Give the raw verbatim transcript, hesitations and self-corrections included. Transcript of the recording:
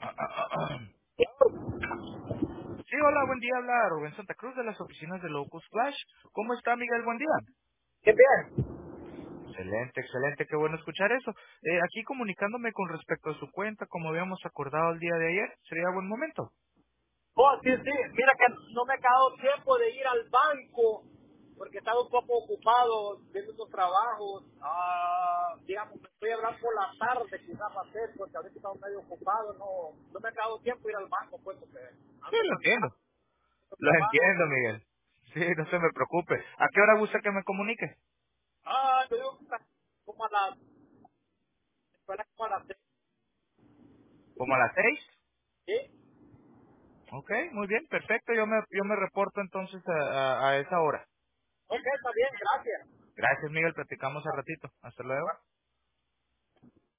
Sí, hola, buen día. Habla Rubén Santa Cruz de las oficinas de Locus Flash. ¿Cómo está, Miguel? Buen día. Qué bien. Excelente, excelente. Qué bueno escuchar eso. Eh, aquí comunicándome con respecto a su cuenta, como habíamos acordado el día de ayer. ¿Sería buen momento? Oh, sí, sí. Mira que no me ha quedado tiempo de ir al banco porque he estado un poco ocupado viendo unos trabajos. Ah, digamos, me estoy hablando por la tarde quizás va a ser porque ahorita he estado medio ocupado. No, no me ha quedado tiempo de ir al banco pues porque Sí, ando lo cansado entiendo. de Lo trabajo. entiendo, Miguel. Sí, no se me preocupe. ¿A qué hora gusta que me comunique? Ah, yo digo que está como a las, fuera como a las seis. ¿Como a las seis? ¿Sí? Ok, muy bien, perfecto. Yo me, yo me reporto entonces a, a a esa hora. Ok, está bien, gracias. Gracias, Miguel. Platicamos al ratito. Hasta luego.